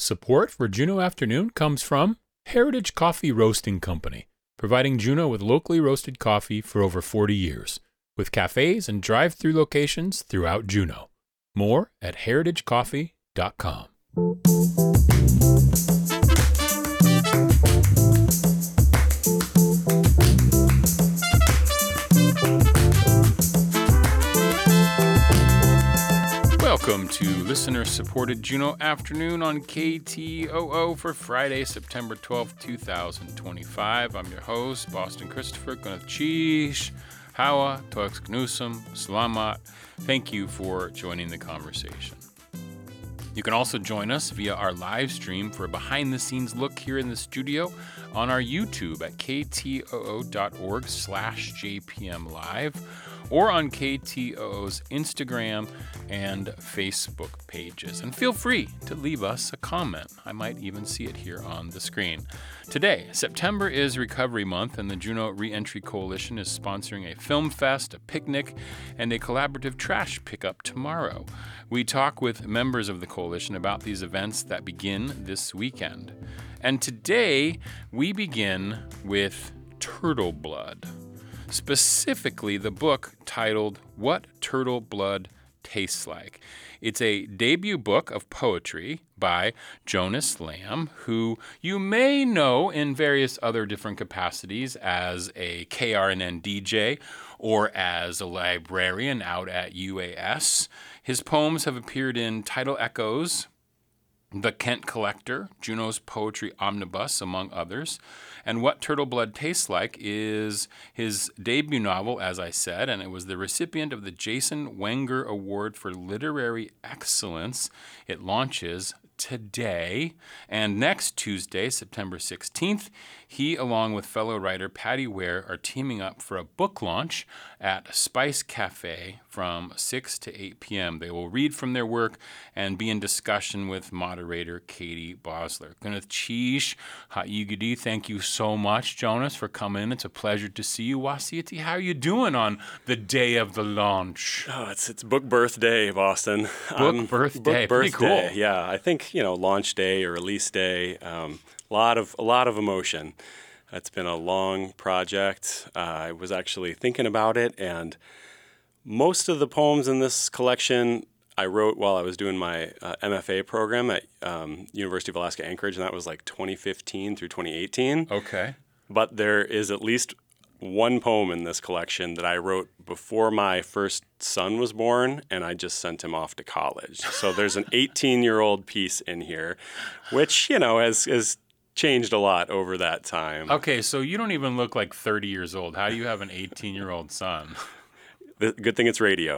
Support for Juneau Afternoon comes from Heritage Coffee Roasting Company, providing Juneau with locally roasted coffee for over 40 years, with cafes and drive-through locations throughout Juneau. More at heritagecoffee.com. Welcome to listener-supported Juneau Afternoon on KTOO for Friday, September 12th, 2025. I'm your host, Boston Christopher, Gunachish, Hawa, Tox Gnusum, Salamat. Thank you for joining the conversation. You can also join us via our live stream for a behind-the-scenes look here in the studio on our YouTube at ktoo.org/JPMLive or on KTOO's Instagram and Facebook pages. And feel free to leave us a comment. I might even see it here on the screen. Today, September is Recovery Month, and the Juneau Reentry Coalition is sponsoring a film fest, a picnic, and a collaborative trash pickup tomorrow. We talk with members of the coalition about these events that begin this weekend. And today, we begin with Turtle Blood. Specifically, the book titled What Turtle Blood Tastes Like. It's a debut book of poetry by Jonas Lamb, who you may know in various other different capacities as a KRNN DJ or as a librarian out at UAS. His poems have appeared in Tidal Echoes, The Kent Collector, Juneau's Poetry Omnibus, among others. And What Turtle Blood Tastes Like is his debut novel, as I said, and it was the recipient of the Jason Wenger Award for Literary Excellence. It launches today, and next Tuesday, September 16th, he, along with fellow writer Patty Ware, are teaming up for a book launch at Spice Cafe from 6 to 8 p.m. They will read from their work and be in discussion with moderator Katie Bosler. Gunachish Ha'yugadi, thank you so much, Jonas, for coming in. It's a pleasure to see you. Wasiati, how are you doing on the day of the launch? Oh, it's book birthday, Boston. Book birthday, pretty cool. Yeah, I think launch day or release day. A lot of emotion. It's been a long project. I was actually thinking about it, and most of the poems in this collection I wrote while I was doing my MFA program at University of Alaska Anchorage, and that was like 2015 through 2018. Okay. But there is at least one poem in this collection that I wrote before my first son was born, and I just sent him off to college. So there's an 18-year-old piece in here, which, has changed a lot over that time. Okay, so you don't even look like 30 years old. How do you have an 18-year-old son? The good thing it's radio.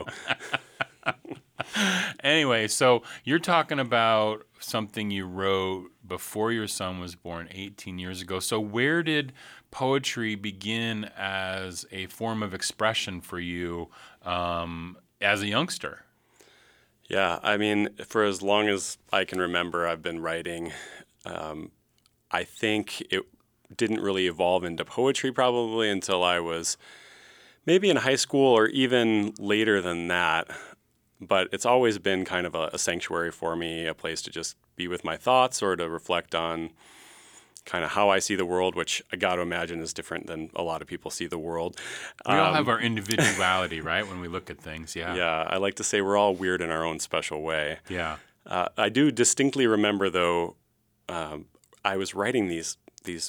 Anyway, so you're talking about something you wrote before your son was born 18 years ago. So where did poetry begin as a form of expression for you as a youngster? Yeah, I mean, for as long as I can remember, I've been writing. I think it didn't really evolve into poetry probably until I was maybe in high school or even later than that. But it's always been kind of a sanctuary for me, a place to just be with my thoughts or to reflect on kind of how I see the world, which I got to imagine is different than a lot of people see the world. We all have our individuality, right, when we look at things, yeah. Yeah, I like to say we're all weird in our own special way. Yeah. I do distinctly remember, though, I was writing these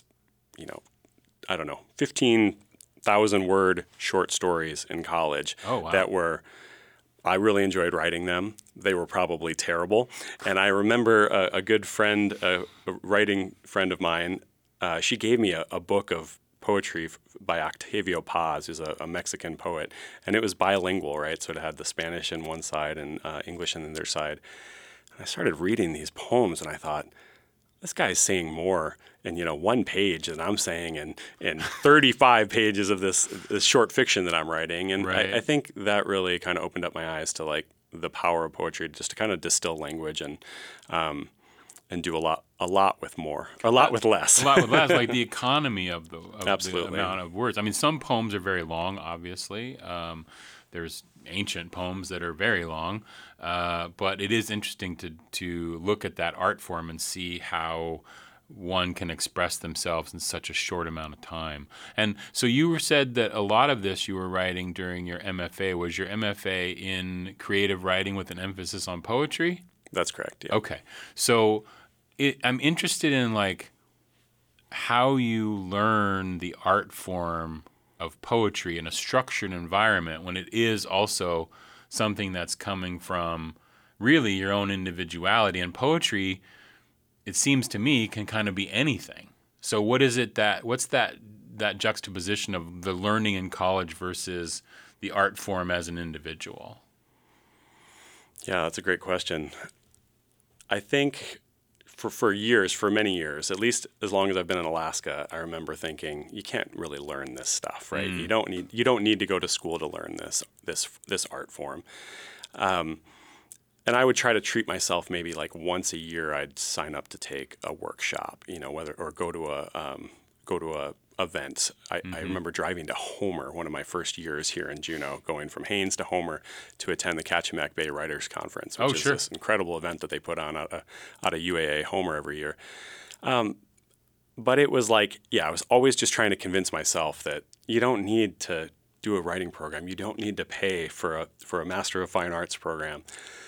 15,000-word short stories in college. Oh, wow. That were, I really enjoyed writing them. They were probably terrible. And I remember a good friend, a writing friend of mine, she gave me a book of poetry by Octavio Paz, who's a Mexican poet. And it was bilingual, right? So it had the Spanish on one side and English on the other side. And I started reading these poems, and I thought, this guy's saying more in one page than I'm saying in 35 pages of this short fiction that I'm writing. And right. I think that really kind of opened up my eyes to like the power of poetry, just to kind of distill language and do a lot with more, a lot with less. A lot with less, like the economy of the Absolutely. amount of words. I mean, some poems are very long, obviously. There's ancient poems that are very long, but it is interesting to look at that art form and see how one can express themselves in such a short amount of time. And so you said that a lot of this you were writing during your MFA. Was your MFA in creative writing with an emphasis on poetry? That's correct, yeah. Okay. So I'm interested in like how you learn the art form of poetry in a structured environment when it is also something that's coming from really your own individuality. And poetry, it seems to me, can kind of be anything. So what's that juxtaposition of the learning in college versus the art form as an individual? Yeah, that's a great question. I think for years, for many years, at least as long as I've been in Alaska, I remember thinking, you can't really learn this stuff, right? You don't need to go to school to learn this art form. And I would try to treat myself maybe like once a year. I'd sign up to take a workshop, or go to a event. I remember driving to Homer one of my first years here in Juneau, going from Haines to Homer to attend the Kachemak Bay Writers Conference, which is this incredible event that they put on out of UAA Homer every year. But it was like, I was always just trying to convince myself that you don't need to do a writing program. You don't need to pay for a Master of Fine Arts program.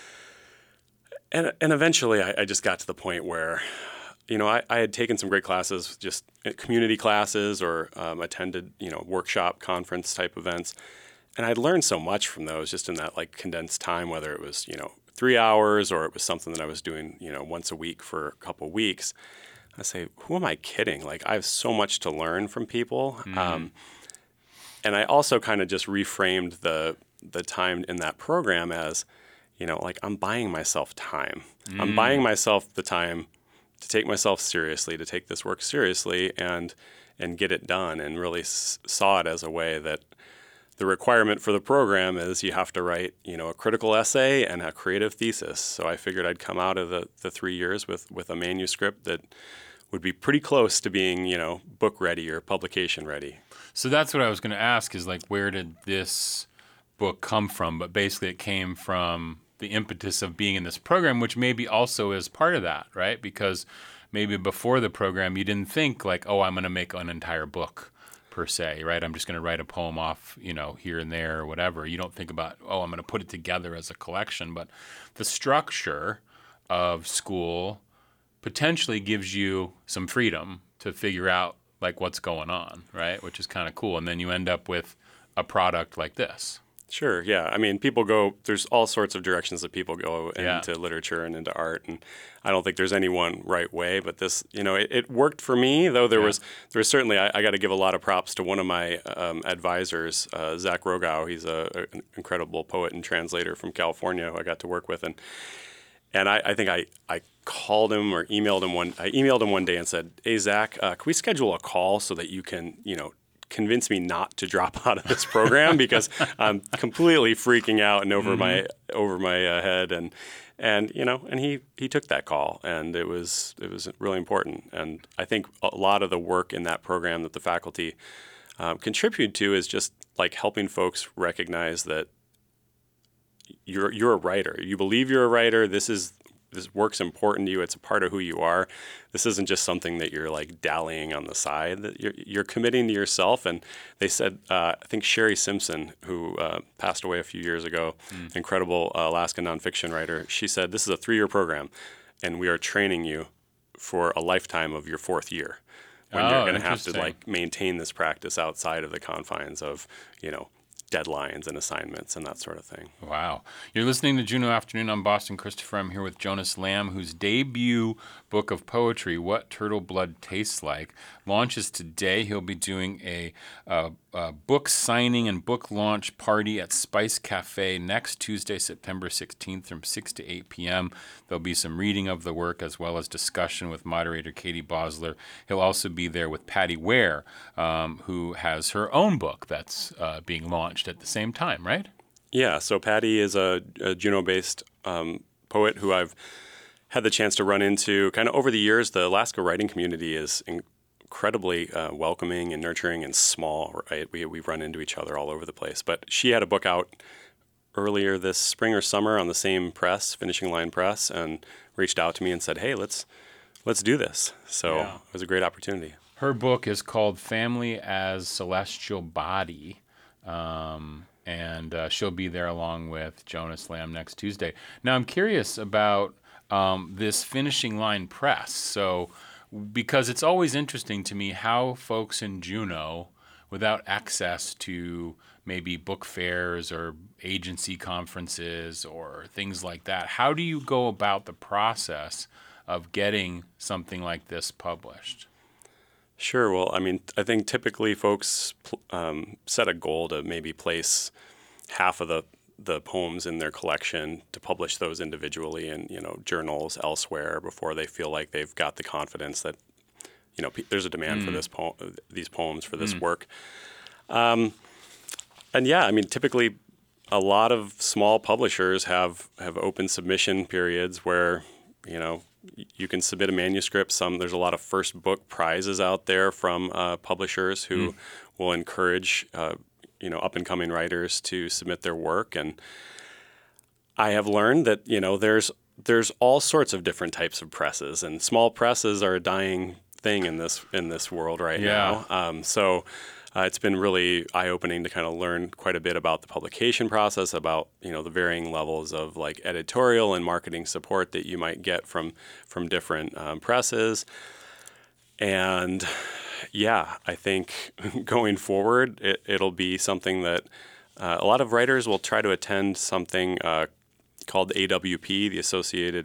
And eventually I just got to the point where, I had taken some great classes, just community classes, or attended, workshop, conference type events. And I'd learned so much from those just in that like condensed time, whether it was, 3 hours or it was something that I was doing, once a week for a couple of weeks. I say, who am I kidding? Like, I have so much to learn from people. And I also kind of just reframed the time in that program as, like I'm buying myself time. I'm buying myself the time to take myself seriously, to take this work seriously and get it done, and really saw it as a way that the requirement for the program is you have to write, a critical essay and a creative thesis. So I figured I'd come out of the 3 years with a manuscript that would be pretty close to being, book ready or publication ready. So that's what I was going to ask is like, where did this book come from? But basically it came from the impetus of being in this program, which maybe also is part of that, right? Because maybe before the program, you didn't think like, oh, I'm going to make an entire book per se, right? I'm just going to write a poem off, here and there or whatever. You don't think about, oh, I'm going to put it together as a collection. But the structure of school potentially gives you some freedom to figure out like what's going on, right? Which is kind of cool. And then you end up with a product like this. Sure, yeah. I mean, there's all sorts of directions that people go into literature and into art, and I don't think there's any one right way, but this, it worked for me, though there was certainly, I got to give a lot of props to one of my advisors, Zach Rogow. He's an incredible poet and translator from California who I got to work with, and I think I called him or emailed him one day and said, hey, Zach, can we schedule a call so that you can, convince me not to drop out of this program because I'm completely freaking out and over my head, and he took that call, and it was really important. And I think a lot of the work in that program that the faculty contribute to is just like helping folks recognize that you're a writer. You believe you're a writer. This work's important to you. It's a part of who you are. This isn't just something that you're like dallying on the side. That you're committing to yourself. And they said, I think Sherry Simpson, who passed away a few years ago, incredible Alaska nonfiction writer. She said, this is a 3-year program, and we are training you for a lifetime of your 4th year, when you're going to have to like maintain this practice outside of the confines of deadlines and assignments and that sort of thing. Wow. You're listening to Juneau Afternoon. I'm Boston Christopher. I'm here with Jonas Lamb, whose debut book of poetry, What Turtle Blood Tastes Like, launches today. He'll be doing a book signing and book launch party at Spice Cafe next Tuesday, September 16th from 6 to 8 p.m. There'll be some reading of the work as well as discussion with moderator Katie Bosler. He'll also be there with Patty Ware, who has her own book that's being launched at the same time, right? Yeah, so Patty is a Juneau-based poet who I've had the chance to run into kind of over the years. The Alaska writing community is incredibly welcoming and nurturing and small. Right, we run into each other all over the place. But she had a book out earlier this spring or summer on the same press, Finishing Line Press, and reached out to me and said, "Hey, let's do this." So Yeah. it was a great opportunity. Her book is called Family as Celestial Body, and she'll be there along with Jonas Lamb next Tuesday. Now, I'm curious about this Finishing Line Press. So, because it's always interesting to me how folks in Juneau, without access to maybe book fairs or agency conferences or things like that, how do you go about the process of getting something like this published? Sure. Well, I mean, I think typically folks set a goal to maybe place half of the poems in their collection to publish those individually in journals elsewhere before they feel like they've got the confidence that there's a demand for these poems for this work. And yeah, I mean, typically a lot of small publishers have open submission periods where you can submit a manuscript. There's a lot of first book prizes out there from publishers who will encourage up and coming writers to submit their work. And I have learned that there's all sorts of different types of presses, and small presses are a dying thing in this world right now. So it's been really eye-opening to kind of learn quite a bit about the publication process, about the varying levels of like editorial and marketing support that you might get from different presses. And yeah, I think going forward, it'll be something that a lot of writers will try to attend something called AWP, the Associated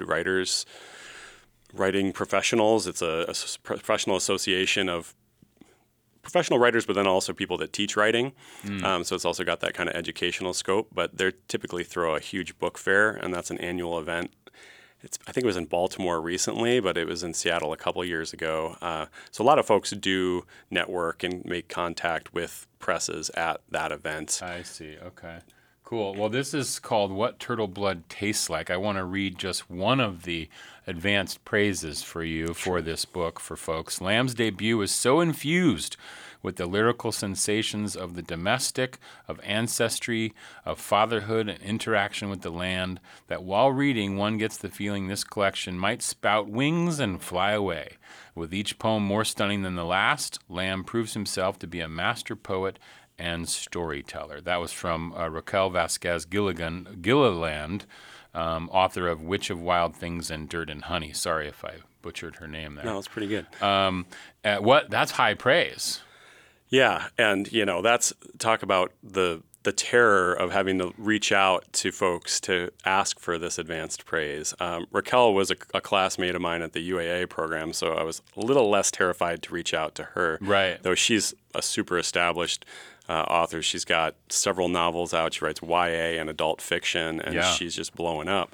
Writing Professionals. It's a professional association of professional writers, but then also people that teach writing. So it's also got that kind of educational scope. But they typically throw a huge book fair, and that's an annual event. I think it was in Baltimore recently, but it was in Seattle a couple years ago. So a lot of folks do network and make contact with presses at that event. I see. Okay. Cool. Well, this is called What Turtle Blood Tastes Like. I want to read just one of the advanced praises for you for this book for folks. Lamb's debut is so infused with the lyrical sensations of the domestic, of ancestry, of fatherhood and interaction with the land, that while reading, one gets the feeling this collection might spout wings and fly away. With each poem more stunning than the last, Lamb proves himself to be a master poet and storyteller. That was from Raquel Vasquez Gilliland, author of Witch of Wild Things and Dirt and Honey. Sorry if I butchered her name there. No, it's pretty good. That's high praise. Yeah, and that's talk about the terror of having to reach out to folks to ask for this advanced praise. Raquel was a classmate of mine at the UAA program, so I was a little less terrified to reach out to her. Right. Though she's a super established author. She's got several novels out. She writes YA and adult fiction, and she's just blowing up.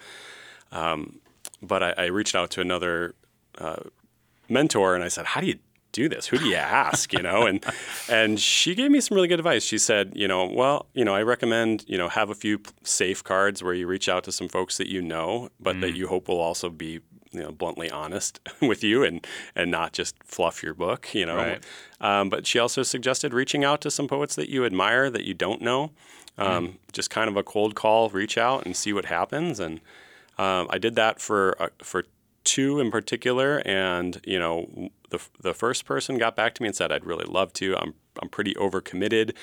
But I reached out to another mentor, and I said, "How do you do this? Who do you ask?" And she gave me some really good advice. She said, I recommend, have a few safeguards where you reach out to some folks that but that you hope will also be, bluntly honest with you and not just fluff your book, Right. But she also suggested reaching out to some poets that you admire that you don't know, just kind of a cold call, reach out and see what happens. And I did that for two in particular, and the first person got back to me and said, "I'd really love to. I'm pretty overcommitted,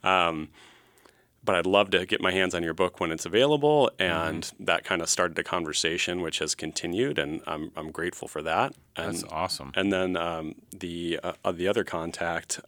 but I'd love to get my hands on your book when it's available." And that kind of started a conversation, which has continued, and I'm grateful for that. And, That's awesome. And then the other contact,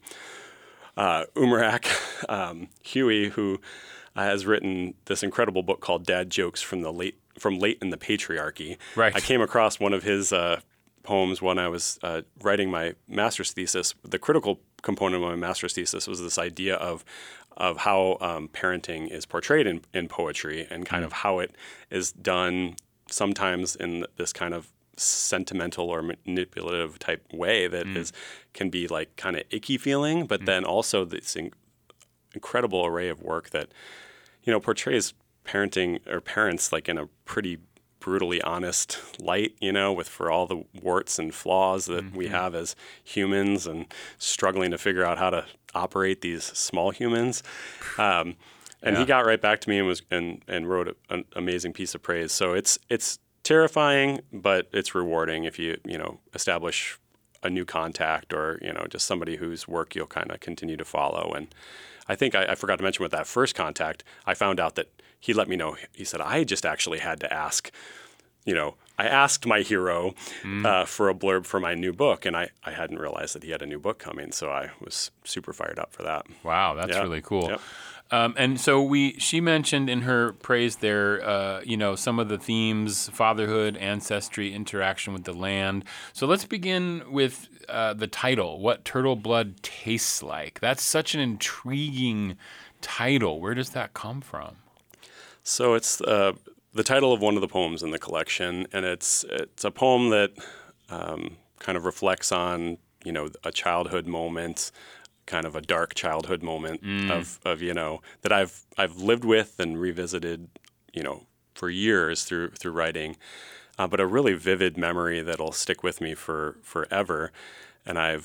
Umarak Huey, who has written this incredible book called Dad Jokes from Late in the Patriarchy. Right. I came across one of his poems when I was writing my master's thesis. The critical component of my master's thesis was this idea of how parenting is portrayed in poetry, and kind of how it is done sometimes in this kind of sentimental or manipulative type way that can be like kind of icky feeling, but then also this incredible array of work that portrays parenting or parents like in a pretty brutally honest light, for all the warts and flaws that we have as humans and struggling to figure out how to operate these small humans. And he got right back to me and wrote an amazing piece of praise. So it's terrifying, but it's rewarding if you establish a new contact or just somebody whose work you'll kind of continue to follow. And I think I forgot to mention with that first contact, I found out that he let me know. He said, I just actually had to ask, I asked my hero for a blurb for my new book, and I hadn't realized that he had a new book coming. So I was super fired up for that. Wow, that's really cool. Yep. And so she mentioned in her praise there, some of the themes: fatherhood, ancestry, interaction with the land. So let's begin with the title, What Turtle Blood Tastes Like. That's such an intriguing title. Where does that come from? So it's the title of one of the poems in the collection, and it's a poem that kind of reflects on, a childhood moment, kind of a dark childhood moment of that I've lived with and revisited, for years through writing, but a really vivid memory that'll stick with me for forever. And I've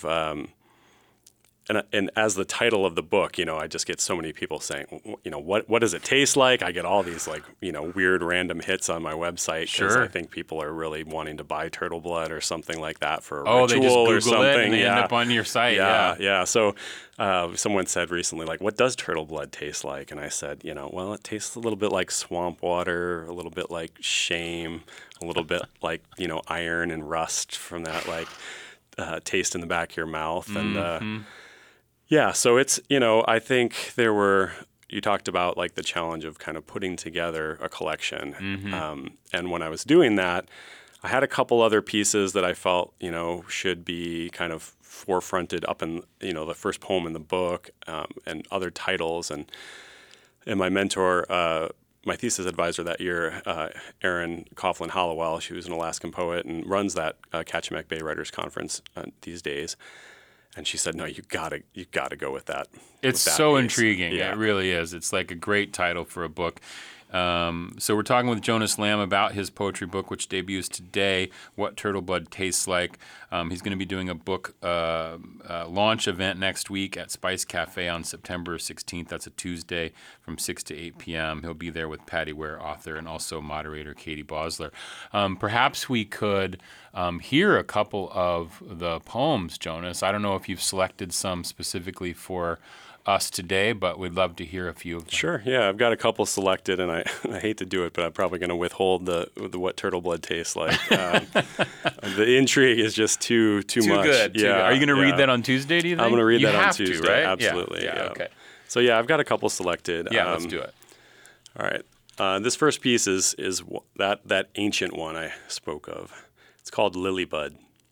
and as the title of the book, I just get so many people saying, what does it taste like? I get all these weird random hits on my website because I think people are really wanting to buy turtle blood or something like that for a ritual they just Google or something. It and they end up on your site. Yeah. So someone said recently, what does turtle blood taste like? And I said, well, it tastes a little bit like swamp water, a little bit like shame, a little bit like iron and rust from that taste in the back of your mouth. And yeah, so it's, I think you talked about the challenge of kind of putting together a collection. And when I was doing that, I had a couple other pieces that I felt, should be kind of forefronted up in, the first poem in the book, and other titles. And my mentor, my thesis advisor that year, Erin Coughlin Hollowell, she was an Alaskan poet and runs that Kachemak Bay Writers Conference these days. And she said, "No, you gotta go with that." It's so intriguing. Yeah. It really is. It's like a great title for a book. So we're talking with Jonas Lamb about his poetry book, which debuts today, What Turtle Blood Tastes Like. He's going to be doing a book launch event next week at Spice Cafe on September 16th. That's a Tuesday from 6 to 8 p.m. He'll be there with Patty Ware, author, and also moderator Katie Bosler. Perhaps we could hear a couple of the poems, Jonas. I don't know if you've selected some specifically for us today, but we'd love to hear a few of them. Sure, yeah, I've got a couple selected, and I hate to do it, but I'm probably going to withhold the What Turtle Blood Tastes Like. The intrigue is just too much. Good. Yeah, Are you going to read that on Tuesday, do you think? I'm going to read that on Tuesday, Tuesday, right? absolutely. Yeah, okay. So yeah, I've got a couple selected. Yeah, let's do it. All right. This first piece is that ancient one I spoke of. It's called Lilybud.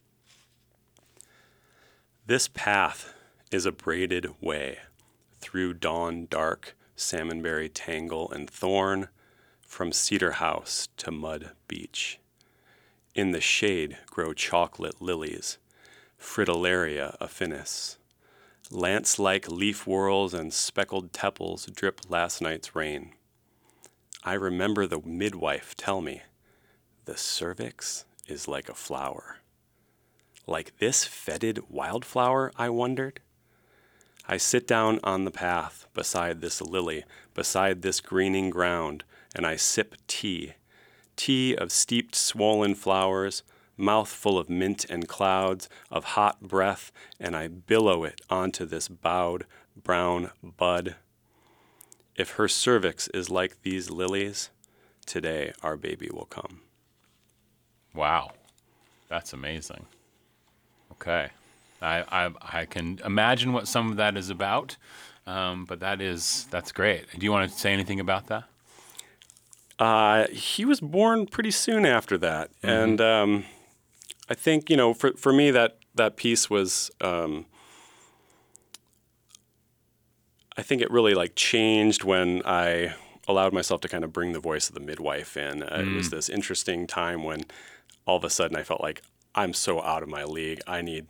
This path is a braided way through dawn dark, salmonberry tangle and thorn, from cedar house to mud beach. In the shade grow chocolate lilies, Fritillaria affinis. Lance-like leaf whorls and speckled tepals drip last night's rain. I remember the midwife tell me, the cervix is like a flower. Like this fetid wildflower, I wondered? I sit down on the path beside this lily, beside this greening ground, and I sip tea of steeped swollen flowers, mouth full of mint and clouds, of hot breath, and I billow it onto this bowed brown bud. If her cervix is like these lilies, today our baby will come. Wow, that's amazing. Okay. I can imagine what some of that is about, but that's great. Do you want to say anything about that? He was born pretty soon after that, and I think for me that piece was I think it really changed when I allowed myself to kind of bring the voice of the midwife in. It was this interesting time when all of a sudden I felt like I'm so out of my league. I need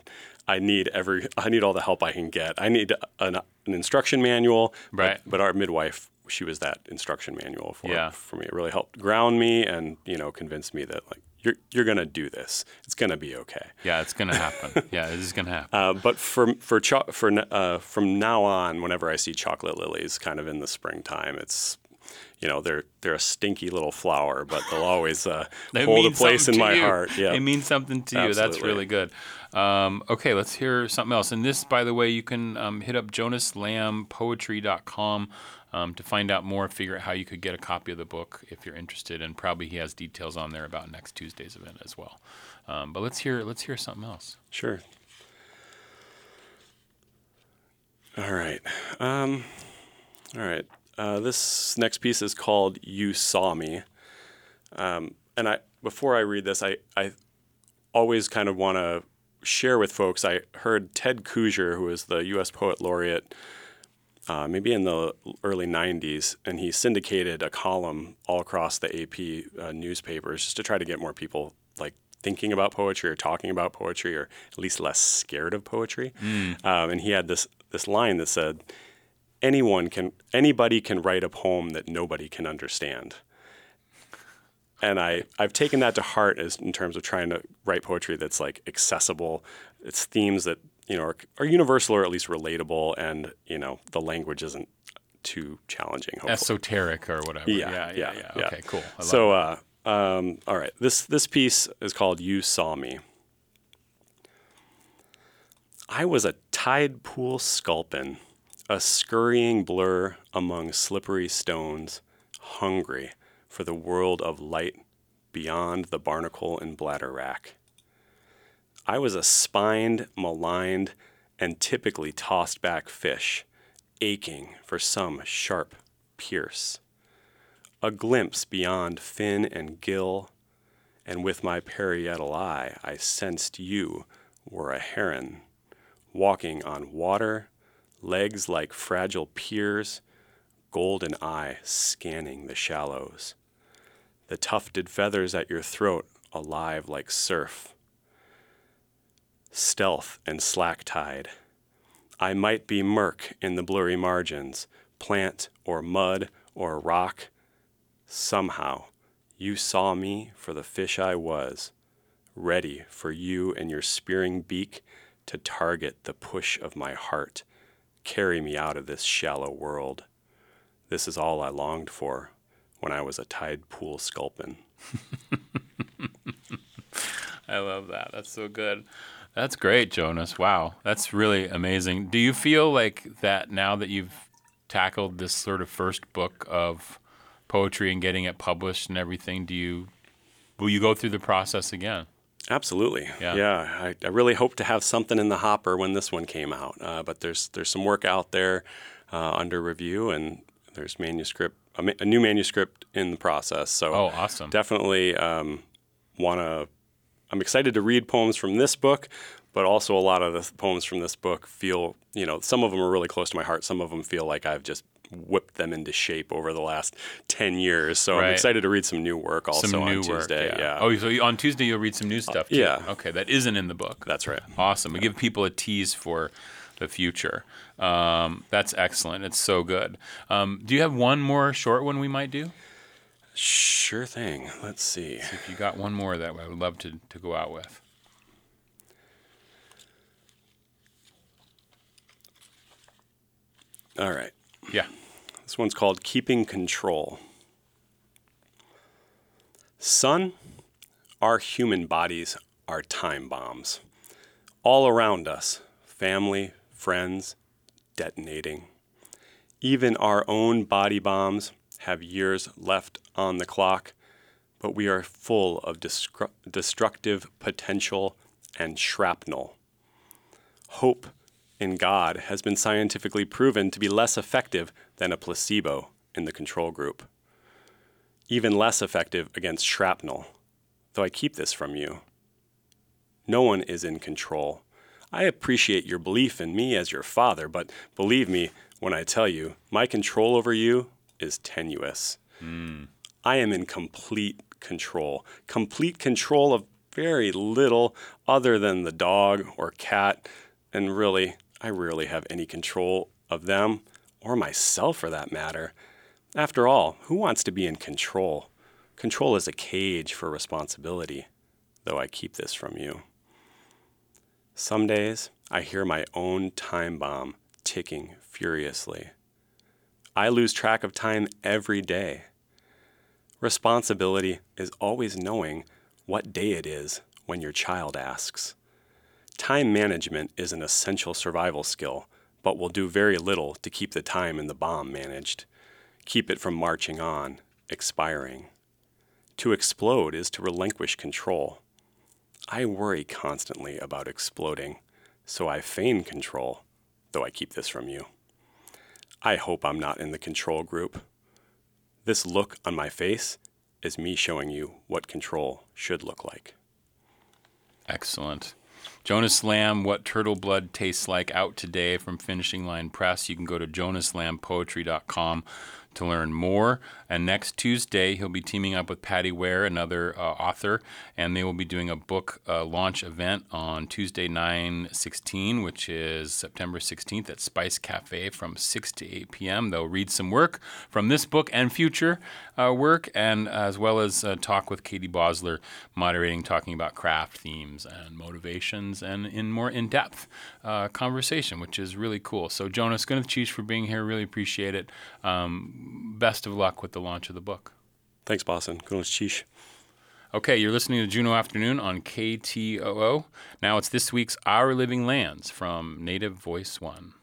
all the help I can get. I need an instruction manual, right? But our midwife she was that instruction manual Yeah. for me. It really helped ground me and, convince me that like you're gonna do this. It's gonna be okay. Yeah, it's gonna happen. Yeah, it is gonna happen. But from now on, whenever I see chocolate lilies, kind of in the springtime, it's they're a stinky little flower, but they'll always hold a place in my heart. Yeah, They mean something to you. That's Absolutely. really good. Okay, let's hear something else. And this, by the way, you can hit up jonaslambpoetry.com to find out more, figure out how you could get a copy of the book if you're interested, and probably he has details on there about next Tuesday's event as well. But let's hear something else. Sure. All right. All right. This next piece is called "You Saw Me," and before I read this, I always kind of want to share with folks. I heard Ted Kooser, who is the U.S. Poet Laureate, maybe in the early '90s, and he syndicated a column all across the AP newspapers just to try to get more people like thinking about poetry or talking about poetry, or at least less scared of poetry. And he had this line that said, anybody can write a poem that nobody can understand. And I've taken that to heart in terms of trying to write poetry that's like accessible. It's themes that are universal or at least relatable, and the language isn't too challenging. Hopefully. Esoteric or whatever. Yeah. Okay, cool. I love So, all right, this piece is called "You Saw Me." I was a tide pool sculpin, a scurrying blur among slippery stones, hungry for the world of light beyond the barnacle and bladder rack. I was a spined, maligned, and typically tossed back fish, aching for some sharp pierce. A glimpse beyond fin and gill, and with my parietal eye I sensed you were a heron, walking on water, legs like fragile piers, golden eye scanning the shallows. The tufted feathers at your throat alive like surf. Stealth and slack tide. I might be murk in the blurry margins, plant or mud or rock. Somehow, you saw me for the fish I was, ready for you and your spearing beak to target the push of my heart, carry me out of this shallow world. This is all I longed for when I was a tide pool sculpin. I love that. That's so good. That's great, Jonas. Wow. That's really amazing. Do you feel like that now that you've tackled this sort of first book of poetry and getting it published and everything, will you go through the process again? Absolutely. Yeah. I really hope to have something in the hopper when this one came out. But there's some work out there under review, and there's a new manuscript in the process. So awesome. Definitely I'm excited to read poems from this book, but also a lot of the poems from this book feel, some of them are really close to my heart. Some of them feel like I've just whipped them into shape over the last 10 years. So Right. I'm excited to read some new work also on Tuesday. Yeah. Oh, so on Tuesday you'll read some new stuff too? Yeah. Okay, that isn't in the book. That's right. Awesome. We give people a tease for the future. That's excellent. It's so good. Do you have one more short one we might do? Sure thing. Let's see. If you got one more that I would love to go out with. All right. Yeah. This one's called Keeping Control. Son, our human bodies are time bombs. All around us, family, friends, detonating. Even our own body bombs have years left on the clock, but we are full of destructive potential and shrapnel. Hope in God has been scientifically proven to be less effective than a placebo in the control group. Even less effective against shrapnel, though I keep this from you. No one is in control. I appreciate your belief in me as your father, but believe me when I tell you, my control over you is tenuous. I am in complete control of very little other than the dog or cat, and really, I rarely have any control of them, or myself for that matter. After all, who wants to be in control? Control is a cage for responsibility, though I keep this from you. Some days, I hear my own time bomb ticking furiously. I lose track of time every day. Responsibility is always knowing what day it is when your child asks. Time management is an essential survival skill, but will do very little to keep the time in the bomb managed. Keep it from marching on, expiring. To explode is to relinquish control. I worry constantly about exploding, so I feign control, though I keep this from you. I hope I'm not in the control group. This look on my face is me showing you what control should look like. Excellent. Jonas Lamb, What Turtle Blood Tastes Like, out today from Finishing Line Press. You can go to jonaslambpoetry.com to learn more. And next Tuesday, he'll be teaming up with Patty Ware, another author, and they will be doing a book launch event on Tuesday, 9/16, which is September 16th at Spice Cafe from 6 to 8 p.m. They'll read some work from this book and future work, and as well as talk with Katie Bosler, moderating, talking about craft themes and motivations, and in more in-depth conversation, which is really cool. So Jonas, Gunnar for being here, really appreciate it. Best of luck with the launch of the book. Thanks, Boston. Gunnar. Okay, you're listening to Juneau Afternoon on KTOO. Now it's this week's Our Living Lands from Native Voice One.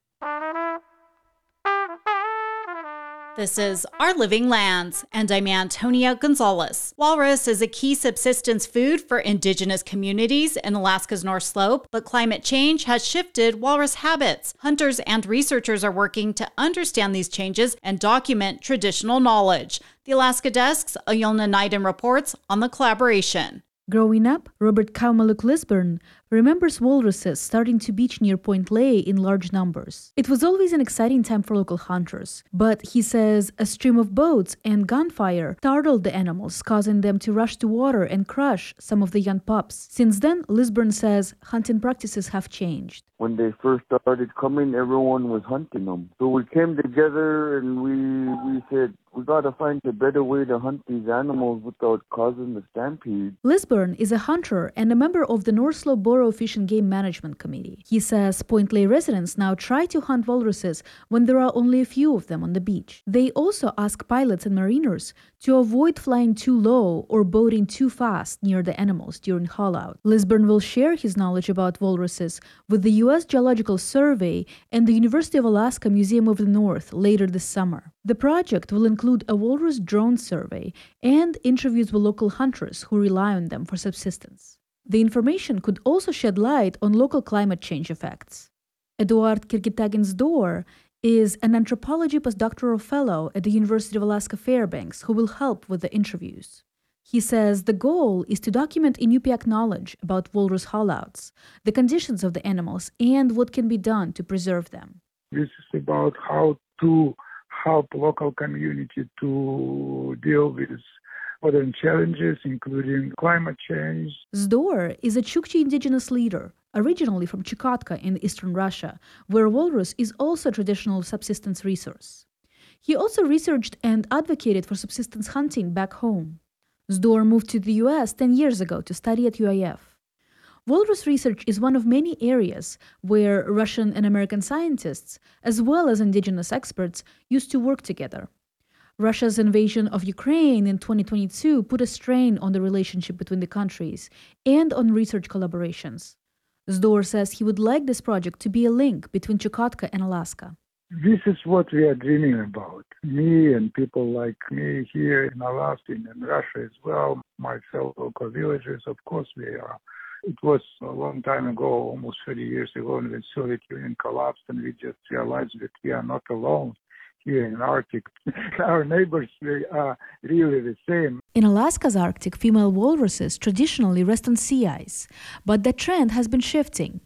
This is Our Living Lands, and I'm Antonia Gonzalez. Walrus is a key subsistence food for indigenous communities in Alaska's North Slope, but climate change has shifted walrus habits. Hunters and researchers are working to understand these changes and document traditional knowledge. The Alaska Desk's Ayolna Neiden reports on the collaboration. Growing up, Robert Kaumaluk Lisburn remembers walruses starting to beach near Point Lay in large numbers. It was always an exciting time for local hunters, but he says a stream of boats and gunfire startled the animals, causing them to rush to water and crush some of the young pups. Since then, Lisburn says hunting practices have changed. When they first started coming, everyone was hunting them. So we came together and we said, we got to find a better way to hunt these animals without causing the stampede. Lisburn is a hunter and a member of the North Slope Borough Fish and Game Management Committee. He says Point Lay residents now try to hunt walruses when there are only a few of them on the beach. They also ask pilots and mariners to avoid flying too low or boating too fast near the animals during haul-out. Lisburn will share his knowledge about walruses with the U.S. Geological Survey and the University of Alaska Museum of the North later this summer. The project will include a walrus drone survey and interviews with local hunters who rely on them for subsistence. The information could also shed light on local climate change effects. Eduard Kirgitagian-Zdor is an anthropology postdoctoral fellow at the University of Alaska Fairbanks who will help with the interviews. He says the goal is to document Inupiaq knowledge about walrus haul-outs, the conditions of the animals, and what can be done to preserve them. This is about how to help local community to deal with modern challenges, including climate change. Zdor is a Chukchi indigenous leader, originally from Chukotka in eastern Russia, where walrus is also a traditional subsistence resource. He also researched and advocated for subsistence hunting back home. Zdor moved to the U.S. 10 years ago to study at UIF. Walrus research is one of many areas where Russian and American scientists, as well as indigenous experts, used to work together. Russia's invasion of Ukraine in 2022 put a strain on the relationship between the countries and on research collaborations. Zdor says he would like this project to be a link between Chukotka and Alaska. This is what we are dreaming about. Me and people like me here in Alaska and in Russia as well, my fellow local villagers, of course we are. It was a long time ago, almost 30 years ago, when the Soviet Union collapsed, and we just realized that we are not alone here in Arctic. Our neighbors are really the same. In Alaska's Arctic, female walruses traditionally rest on sea ice, but that trend has been shifting.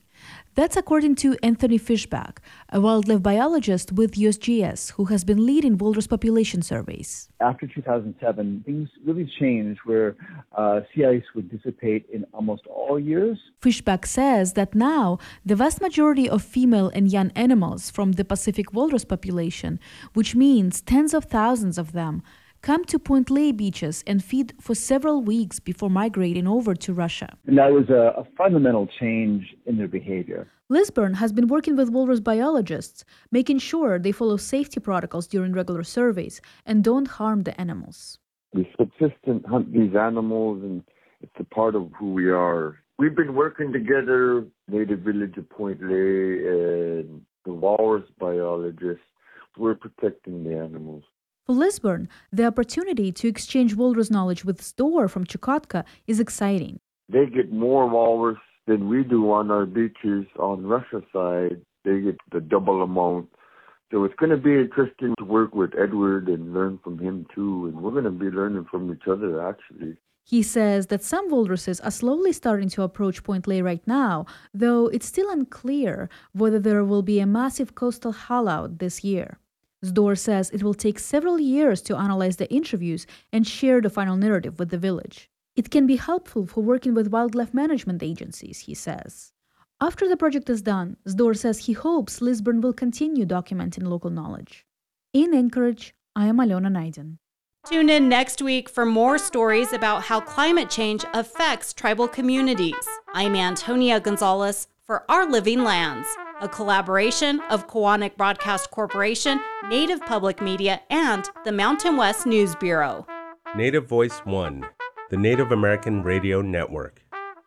That's according to Anthony Fishback, a wildlife biologist with USGS who has been leading walrus population surveys. After 2007, things really changed where sea ice would dissipate in almost all years. Fishback says that now the vast majority of female and young animals from the Pacific walrus population, which means tens of thousands of them, come to Point Ley beaches and feed for several weeks before migrating over to Russia. And that was a fundamental change in their behavior. Lisburn has been working with walrus biologists, making sure they follow safety protocols during regular surveys and don't harm the animals. We subsistence hunt these animals, and it's a part of who we are. We've been working together, Native Village of Point Ley and the walrus biologists. We're protecting the animals. For Lisburn, the opportunity to exchange walrus knowledge with Zdor from Chukotka is exciting. They get more walrus than we do on our beaches on Russia side. They get the double amount. So it's going to be interesting to work with Edward and learn from him too. And we're going to be learning from each other, actually. He says that some walruses are slowly starting to approach Point Ley right now, though it's still unclear whether there will be a massive coastal haulout this year. Zdor says it will take several years to analyze the interviews and share the final narrative with the village. It can be helpful for working with wildlife management agencies, he says. After the project is done, Zdor says he hopes Lisburn will continue documenting local knowledge. In Anchorage, I am Alona Naiden. Tune in next week for more stories about how climate change affects tribal communities. I'm Antonia Gonzalez for Our Living Lands, a collaboration of Koahnic Broadcast Corporation, Native Public Media, and the Mountain West News Bureau. Native Voice One, the Native American Radio Network.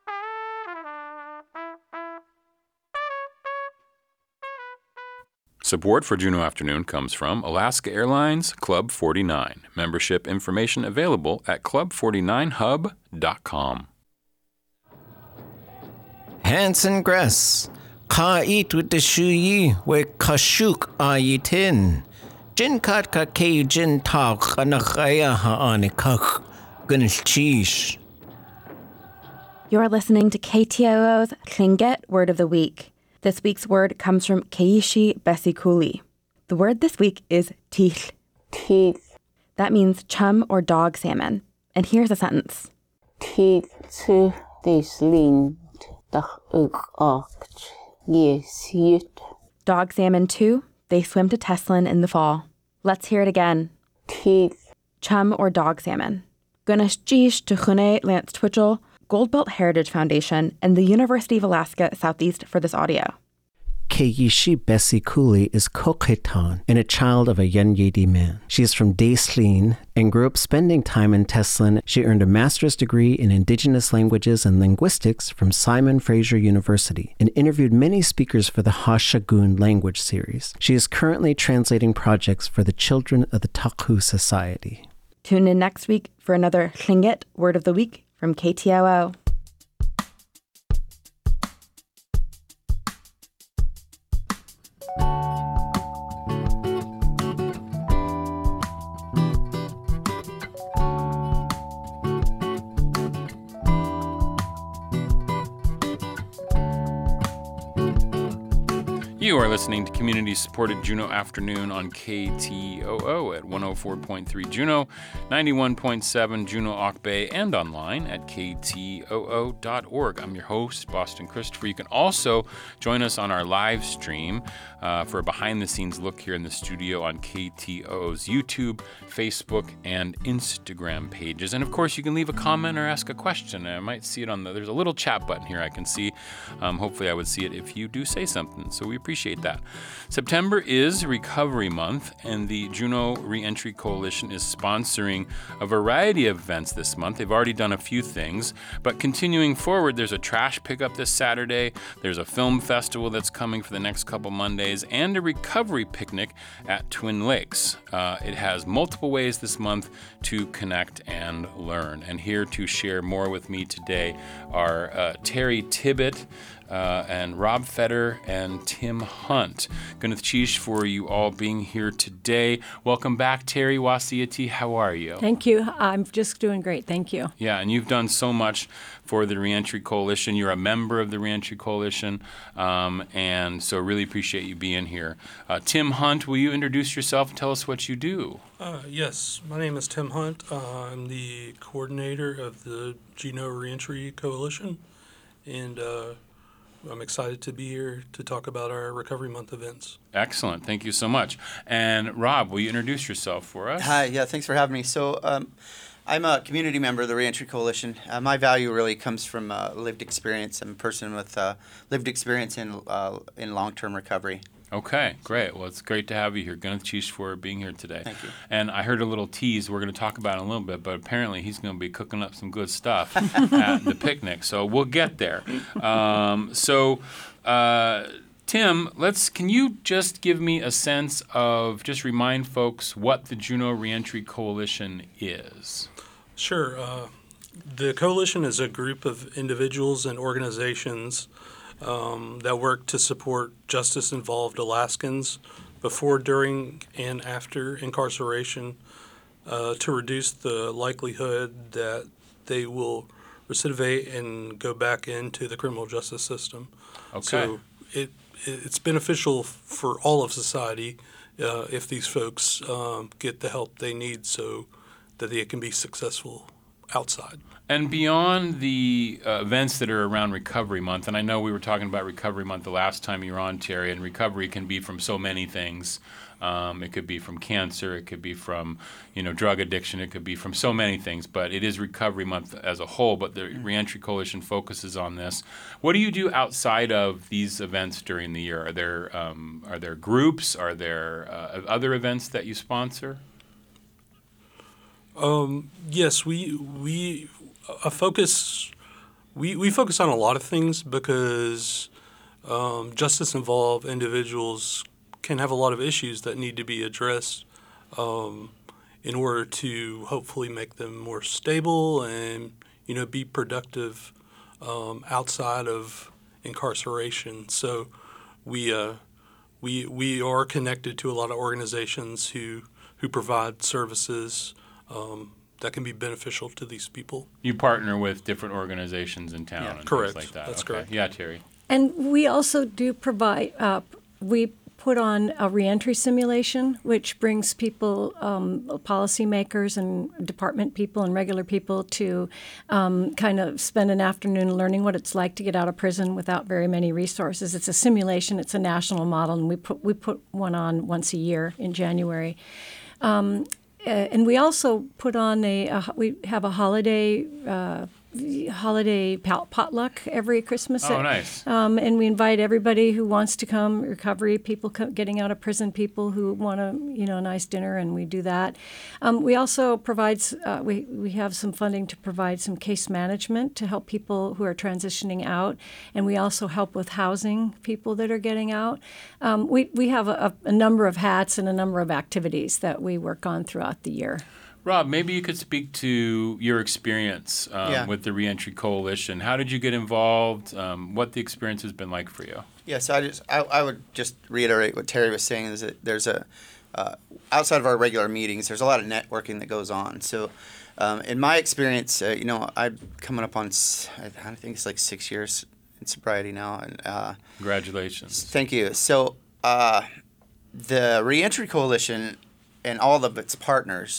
Support for Juneau Afternoon comes from Alaska Airlines Club 49. Membership information available at club49hub.com. Hanson Gress. Ka eat with the shuyi we kashuk ayitin. Jin kat ka ke jin tak anakaya haanikak gunilchish. You're listening to KTOO's Tlingit Word of the Week. This week's word comes from Keishi Besikuli. The word this week is teeth. Teeth. That means chum or dog salmon. And here's a sentence. Teeth to this lind Dog salmon too. They swim to Teslin in the fall. Let's hear it again. Teeth. Chum or dog salmon. Gunash Jish to Chune Lance Twitchell, Goldbelt Heritage Foundation, and the University of Alaska Southeast for this audio. Keishi Besikuli is Kokhetan and a child of a Yenyedi man. She is from Daislin and grew up spending time in Teslin. She earned a master's degree in Indigenous Languages and Linguistics from Simon Fraser University and interviewed many speakers for the Hashagun language series. She is currently translating projects for the children of the Takhu Society. Tune in next week for another Tlingit Word of the Week from KTOO. You are listening to community-supported Juneau Afternoon on KTOO at 104.3 Juneau, 91.7 Juneau Auk Bay, and online at ktoo.org. I'm your host, Boston Christopher. You can also join us on our live stream for a behind-the-scenes look here in the studio on KTOO's YouTube, Facebook, and Instagram pages. And, of course, you can leave a comment or ask a question. I might see it there's a little chat button here I can see. Hopefully I would see it if you do say something, so we appreciate that. September is Recovery Month, and the Juneau Reentry Coalition is sponsoring a variety of events this month. They've already done a few things, but continuing forward, there's a trash pickup this Saturday, there's a film festival that's coming for the next couple Mondays, and a recovery picnic at Twin Lakes. It has multiple ways this month to connect and learn. And here to share more with me today are Terry Tibbett, and Rob Fetter and Tim Hunt. Gonna cheesh for you all being here today. Welcome back, Terry Wasiati. How are you? Thank you. I'm just doing great. Thank you. Yeah, and you've done so much for the Reentry Coalition. You're a member of the Reentry Coalition, and so really appreciate you being here. Tim Hunt, will you introduce yourself and tell us what you do? Yes, my name is Tim Hunt. I'm the coordinator of the Juneau Reentry Coalition, and I'm excited to be here to talk about our Recovery Month events. Excellent. Thank you so much. And Rob, will you introduce yourself for us? Hi. Yeah, thanks for having me. So I'm a community member of the Reentry Coalition. My value really comes from lived experience. I'm a person with lived experience in long-term recovery. Okay, great. Well, it's great to have you here. Gunneth Cheesh for being here today. Thank you. And I heard a little tease we're going to talk about in a little bit, but apparently he's going to be cooking up some good stuff at the picnic, so we'll get there. Tim, can you just give me a sense of, just remind folks what the Juneau Reentry Coalition is? Sure. The coalition is a group of individuals and organizations that work to support justice-involved Alaskans before, during, and after incarceration to reduce the likelihood that they will recidivate and go back into the criminal justice system. Okay. So it's beneficial for all of society if these folks get the help they need so that they can be successful outside. And beyond the events that are around Recovery Month, and I know we were talking about Recovery Month the last time you were on, Terry, and recovery can be from so many things. It could be from cancer, it could be from drug addiction, it could be from so many things, but it is Recovery Month as a whole, but the Reentry Coalition focuses on this. What do you do outside of these events during the year? Are there groups? Are there other events that you sponsor? Yes, we focus on a lot of things because justice-involved individuals can have a lot of issues that need to be addressed in order to hopefully make them more stable and be productive outside of incarceration. So we are connected to a lot of organizations who provide services that can be beneficial to these people. You partner with different organizations in town and correct. things like that. That's okay. correct. Yeah, Terry. And we also do provide, we put on a reentry simulation, which brings people, policymakers and department people and regular people to kind of spend an afternoon learning what it's like to get out of prison without very many resources. It's a simulation. It's a national model, and we put one on once a year in January. And we also put on we have a holiday potluck every Christmas. Oh, nice. And we invite everybody who wants to come, recovery people getting out of prison, people who want a nice dinner, and we do that. We also provide we have some funding to provide some case management to help people who are transitioning out, and we also help with housing people that are getting out. We have a number of hats and a number of activities that we work on throughout the year. Rob, maybe you could speak to your experience with the Reentry Coalition. How did you get involved? What the experience has been like for you? Yes, I would just reiterate what Terry was saying. Is that there's outside of our regular meetings, there's a lot of networking that goes on. So, in my experience, I'm coming up on I think it's like 6 years in sobriety now. And congratulations. Thank you. So, the Reentry Coalition and all of its partners.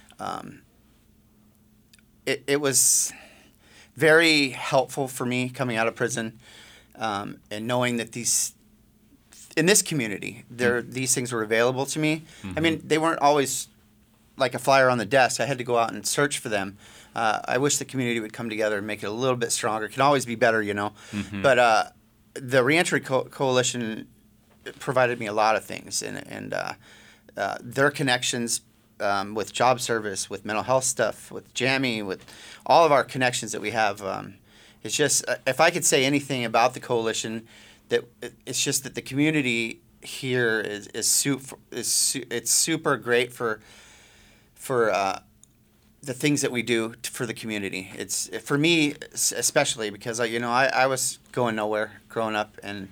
It was very helpful for me coming out of prison and knowing that in this community, these things were available to me. Mm-hmm. I mean, they weren't always like a flyer on the desk. I had to go out and search for them. I wish the community would come together and make it a little bit stronger. It can always be better, Mm-hmm. But the Reentry Coalition provided me a lot of things, and their connections with job service, with mental health stuff, with JAMI, with all of our connections that we have. It's just, if I could say anything about the coalition, that it's just that the community here is super great for the things that we do for the community. It's for me especially because I was going nowhere growing up, and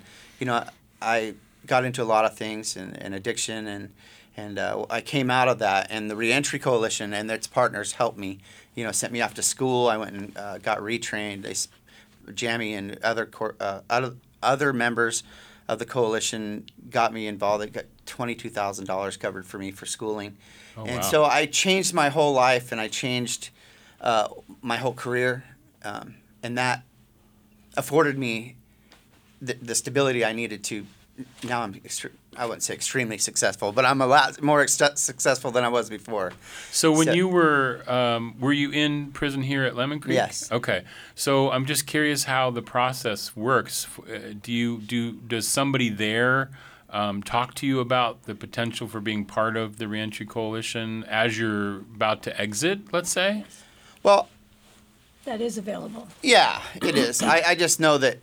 I got into a lot of things and addiction, and I came out of that, and the Reentry Coalition and its partners helped me. Sent me off to school. I went and got retrained. Jamie and other members of the coalition got me involved. They got $22,000 covered for me for schooling. Oh, and wow. so I changed my whole life, and I changed my whole career, and that afforded me the stability I needed to. Now I wouldn't say extremely successful, but I'm a lot more successful than I was before. So when you were you in prison here at Lemon Creek? Yes. Okay. So I'm just curious how the process works. Does somebody there talk to you about the potential for being part of the Reentry Coalition as you're about to exit, let's say? Well, that is available. Yeah, it is. I just know that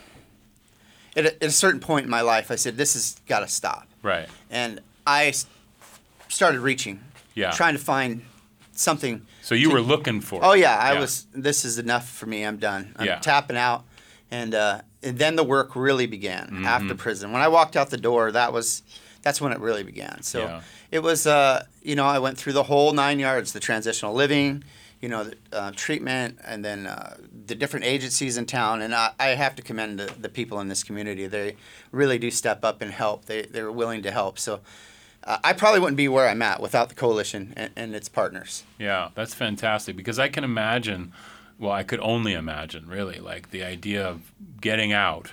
at a certain point in my life, I said, this has got to stop. Right. And I started reaching, trying to find something. So you were looking for it. Oh, yeah. I was, this is enough for me. I'm done. I'm tapping out. And then the work really began after prison. When I walked out the door, that's when it really began. So it was, I went through the whole 9 yards, the transitional living, the treatment, and then the different agencies in town. And I have to commend the people in this community. They really do step up and help. They're willing to help. So I probably wouldn't be where I'm at without the coalition and its partners. Yeah, that's fantastic, because I can imagine, well, I could only imagine, really, like the idea of getting out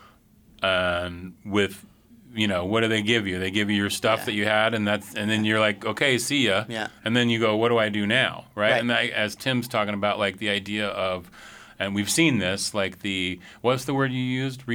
and with, what do they give you? They give you your stuff that you had, and then you're like, okay, see ya. Yeah. And then you go, what do I do now, right? And as Tim's talking about, like the idea of, and we've seen this, like what's the word you used?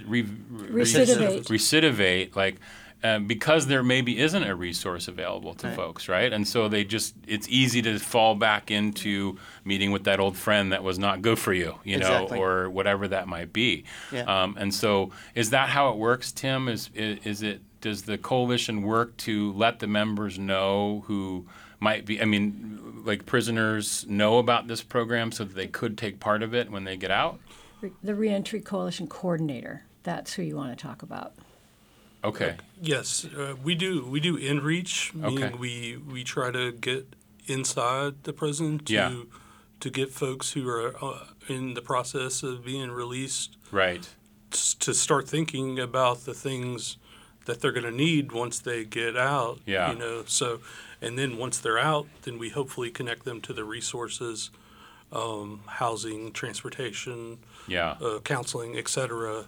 Recidivate, like. Because there maybe isn't a resource available to folks, right? And so it's easy to fall back into meeting with that old friend that was not good for you, Exactly. or whatever that might be. Yeah. And so is that how it works, Tim? Does the coalition work to let the members know who might be, like prisoners know about this program so that they could take part of it when they get out? The Reentry Coalition coordinator, that's who you want to talk about. Okay. Yes, we do in-reach, meaning Okay. we try to get inside the prison to get folks who are in the process of being released to start thinking about the things that they're going to need once they get out. So, and then once they're out, then we hopefully connect them to the resources, housing, transportation, counseling, etc.,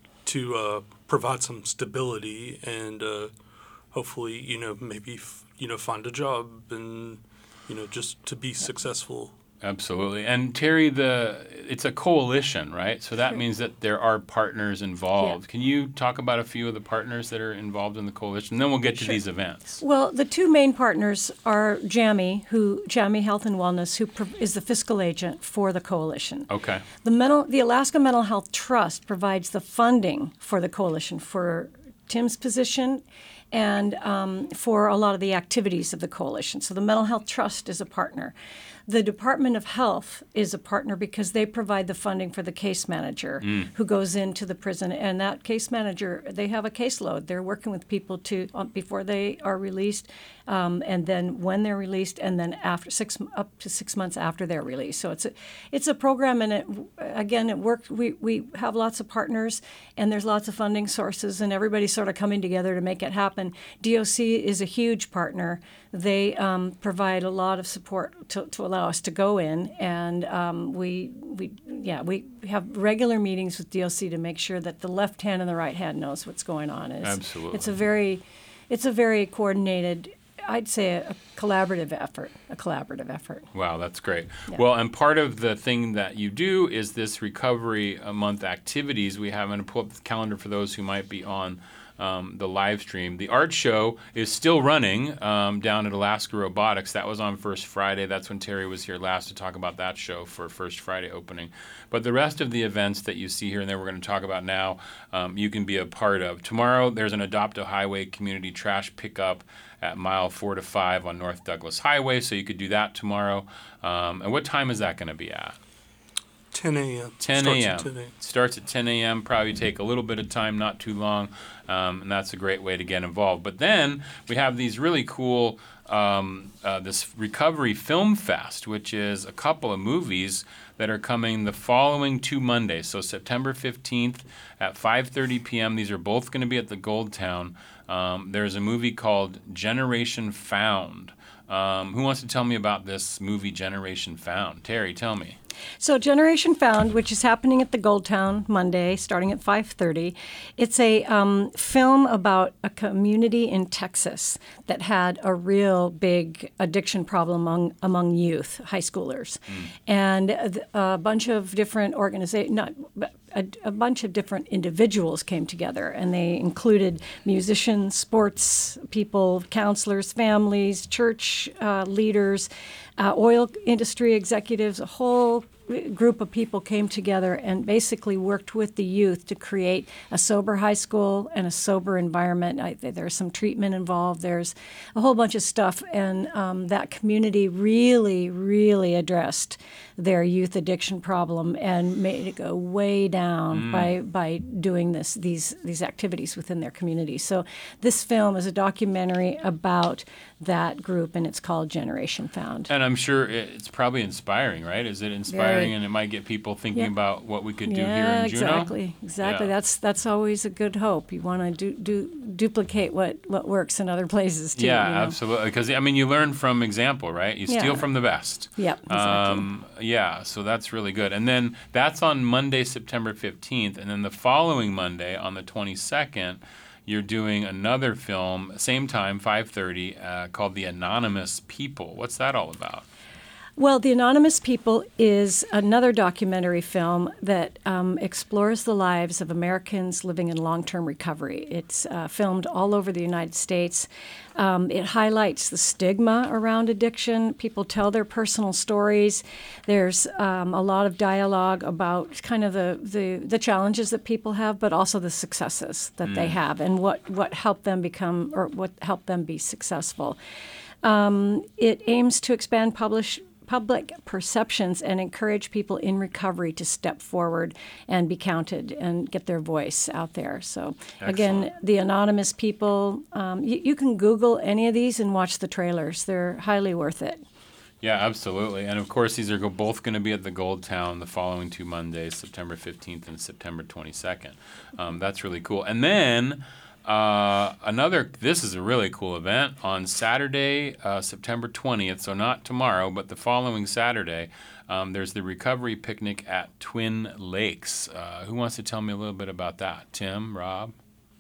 to provide some stability and hopefully, maybe, find a job and, just to be successful. Absolutely. And Terry, it's a coalition, right? So that means that there are partners involved. Can you talk about a few of the partners that are involved in the coalition? Then we'll get to these events. Well, the two main partners are JAMI Health and Wellness, who is the fiscal agent for the coalition. Okay. The Alaska Mental Health Trust provides the funding for the coalition for Tim's position and for a lot of the activities of the coalition. So the Mental Health Trust is a partner. The Department of Health is a partner because they provide the funding for the case manager who goes into the prison. And that case manager, they have a caseload. They're working with people before they are released, and then when they're released, and then up to 6 months after they're released. So it's a program, and it worked. We have lots of partners, and there's lots of funding sources, and everybody's sort of coming together to make it happen. DOC is a huge partner. They provide a lot of support to allow us to go in, and we have regular meetings with DOC to make sure that the left hand and the right hand knows what's going on. Absolutely, it's a very coordinated, I'd say a collaborative effort. Wow, that's great. Yeah. Well, and part of the thing that you do is this Recovery Month activities. I'm going to pull up the calendar for those who might be on the live stream. The art show is still running down at Alaska Robotics. That was on First Friday. That's when Terry was here last to talk about that show for First Friday opening. But the rest of the events that you see here and there we're going to talk about now, you can be a part of. Tomorrow there's an Adopt a Highway community trash pickup at mile 4 to 5 on North Douglas Highway, so you could do that tomorrow. And what time is that going to be at? 10 a.m. 10 Starts a.m. at 10 a.m. Starts at 10 a.m. Probably take a little bit of time, not too long, and that's a great way to get involved. But then we have these really cool, this Recovery Film Fest, which is a couple of movies that are coming the following 2 Mondays. So September 15th at 5:30 p.m. These are both going to be at the Gold Town. There's a movie called Generation Found. Who wants to tell me about this movie, Generation Found? Terry, tell me. So Generation Found, which is happening at the Gold Town Monday, starting at 5:30, it's a film about a community in Texas that had a real big addiction problem among youth, high schoolers, and a bunch of different a bunch of different individuals came together, and they included musicians, sports people, counselors, families, church leaders, oil industry executives. A whole group of people came together and basically worked with the youth to create a sober high school and a sober environment. There's some treatment involved. There's a whole bunch of stuff, and that community really, really addressed their youth addiction problem and made it go way down by doing these activities within their community. So this film is a documentary about that group, and it's called Generation Found. And I'm sure it's probably inspiring, right? Is it inspiring, and it might get people thinking about what we could do here in Juneau? Exactly. Yeah. That's always a good hope. You want to duplicate what works in other places too. Yeah, you know? absolutely. Because you learn from example, right? You steal from the best. Yep, exactly. Yeah, so that's really good. And then that's on Monday, September 15th, and then the following Monday, on the 22nd, you're doing another film, same time, 5:30, called The Anonymous People. What's that all about? Well, The Anonymous People is another documentary film that explores the lives of Americans living in long-term recovery. It's filmed all over the United States. It highlights the stigma around addiction. People tell their personal stories. There's a lot of dialogue about kind of the challenges that people have, but also the successes that they have and what helped them become or what helped them be successful. It aims to expand public perceptions and encourage people in recovery to step forward and be counted and get their voice out there. So again, The Anonymous People, you can Google any of these and watch the trailers. They're highly worth it. Yeah, absolutely. And of course, these are both going to be at the Gold Town the following 2 Mondays, September 15th and September 22nd. That's really cool. And then this is a really cool event on Saturday, September 20th, so not tomorrow, but the following Saturday. There's the Recovery Picnic at Twin Lakes. Who wants to tell me a little bit about that? Tim, Rob?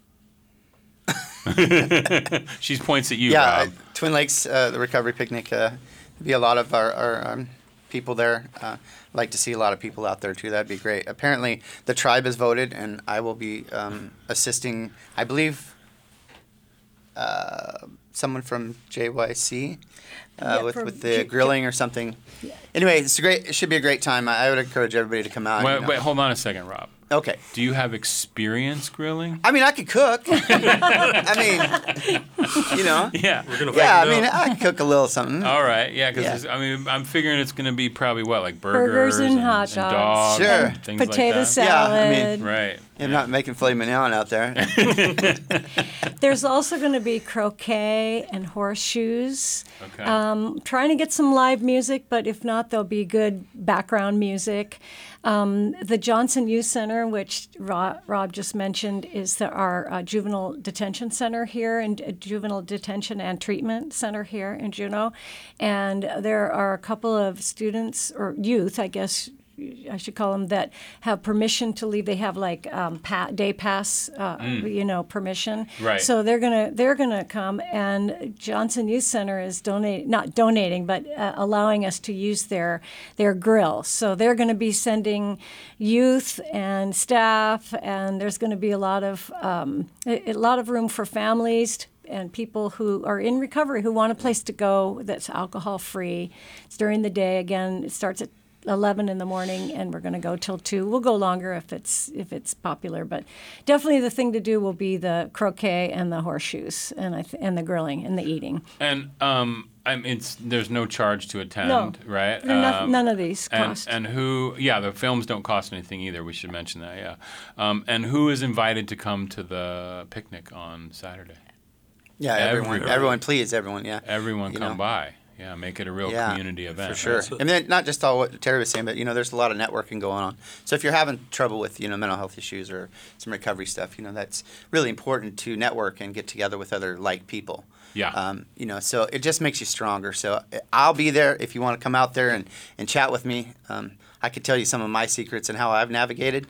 She points at you, Rob. Twin Lakes, the Recovery Picnic, be a lot of our people there. Like to see a lot of people out there too. That'd be great. Apparently, the tribe has voted, and I will be assisting. I believe someone from JYC with the grilling or something. Yeah. Anyway, it's great. It should be a great time. I would encourage everybody to come out. Wait, hold on a second, Rob. Okay. Do you have experience grilling? I mean, I could cook. I mean, you know. Yeah. We're gonna I mean, I can cook a little something. All right. Yeah, because I'm figuring it's going to be probably like burgers and hot dogs, dogs sure, and things potato like that. salad. Yeah, I mean, right. I'm not making filet mignon out there. There's also going to be croquet and horseshoes. Okay. Trying to get some live music, but if not, there'll be good background music. The Johnson Youth Center, which Rob just mentioned, is our juvenile detention center here, and juvenile detention and treatment center here in Juneau. And there are a couple of students, or youth, I guess I should call them, that have permission to leave. They have like day pass, permission. Right. So they're gonna come, and Johnson Youth Center is not donating, but allowing us to use their grill. So they're going to be sending youth and staff, and there's going to be a lot of room for families and people who are in recovery who want a place to go that's alcohol free. It's during the day. Again, it starts at 11 in the morning, and we're going to go till 2. We'll go longer if it's popular, but definitely the thing to do will be the croquet and the horseshoes, and the grilling and the eating. And there's no charge to attend, No. right? None of these cost. And who? Yeah, the films don't cost anything either. We should mention that. Yeah. And who is invited to come to the picnic on Saturday? Yeah, everyone, please, everyone. Yeah, everyone come by. Yeah, make it a real community event. For sure. Right? And then not just all what Terry was saying, but there's a lot of networking going on. So if you're having trouble with mental health issues or some recovery stuff, that's really important to network and get together with other like people. Yeah. So it just makes you stronger. So I'll be there if you want to come out there and chat with me. I could tell you some of my secrets and how I've navigated.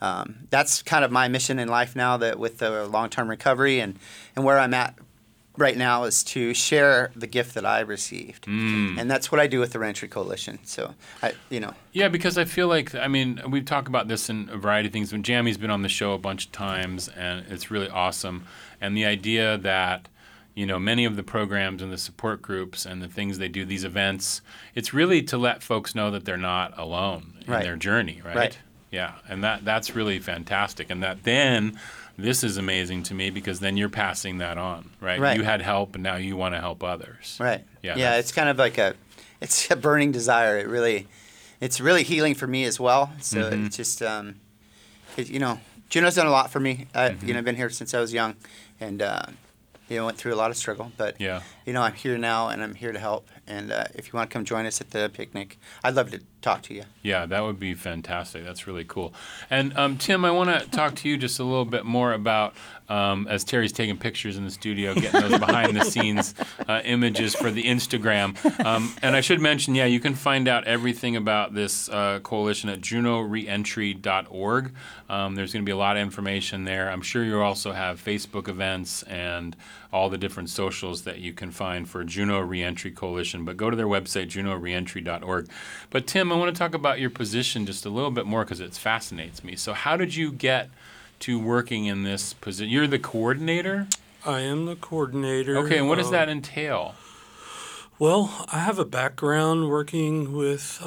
That's kind of my mission in life now, that with the long-term recovery and where I'm at right now is to share the gift that I received. And that's what I do with the Reentry Coalition. So, Yeah, because I feel like, we've talked about this in a variety of things. When Jamie's been on the show a bunch of times, and it's really awesome. And the idea that, many of the programs and the support groups and the things they do, these events, it's really to let folks know that they're not alone in their journey, right? Yeah, and that's really fantastic. And that then... This is amazing to me because then you're passing that on, right? You had help, and now you want to help others. Right. Yeah. It's kind of like it's a burning desire. It's really healing for me as well. So it's just, Juneau's done a lot for me. I've been here since I was young, and went through a lot of struggle. But I'm here now, and I'm here to help. And if you want to come join us at the picnic, I'd love to talk to you. Yeah, that would be fantastic. That's really cool. And Tim, I want to talk to you just a little bit more about, as Terry's taking pictures in the studio, getting those behind-the-scenes images for the Instagram. And I should mention, you can find out everything about this coalition at juneaureentry.org. There's going to be a lot of information there. I'm sure you also have Facebook events and all the different socials that you can find for Juneau Reentry Coalition. But go to their website, juneaureentry.org. But Tim, I want to talk about your position just a little bit more because it fascinates me. So how did you get to working in this position? You're the coordinator? I am the coordinator. Okay, and what does that entail? Well, I have a background working with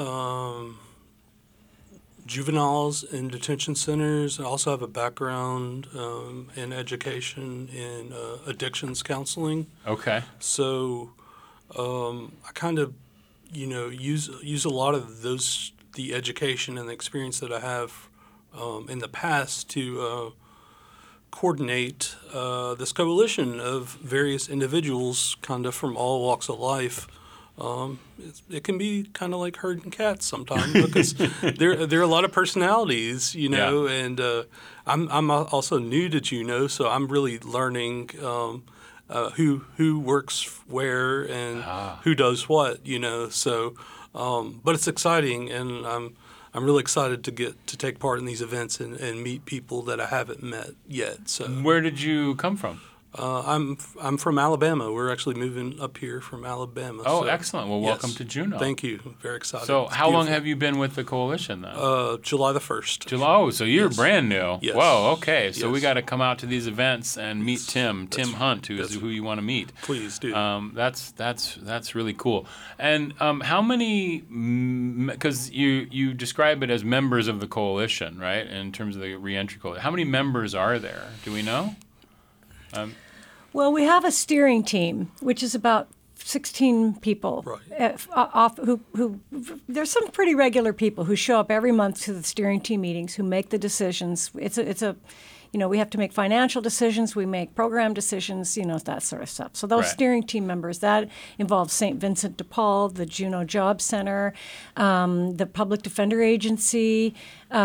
juveniles in detention centers. I also have a background in education in addictions counseling. Okay. So I kind of, use a lot of the education and the experience that I have in the past to coordinate this coalition of various individuals kind of from all walks of life. It can be kind of like herding cats sometimes because there are a lot of personalities, and I'm also new to Juneau, so I'm really learning who works where and who does what, So, but it's exciting, and I'm really excited to take part in these events and meet people that I haven't met yet. So, where did you come from? I'm from Alabama. We're actually moving up here from Alabama. Oh, so, excellent. Well, welcome to Juneau. Thank you. Very excited. So how long have you been with the coalition then? July the 1st. Oh, so you're brand new. Yes. Whoa, okay. So we got to come out to these events and meet Tim Hunt, who you want to meet. Please do. That's really cool. And how many, because you describe it as members of the coalition, right, in terms of the reentry coalition. How many members are there? Do we know? Well, we have a steering team, which is about 16 people. Right. Who there's some pretty regular people who show up every month to the steering team meetings, who make the decisions. It's a we have to make financial decisions, we make program decisions, that sort of stuff. So those steering team members, that involves St. Vincent de Paul, the Juneau Job Center, the Public Defender Agency,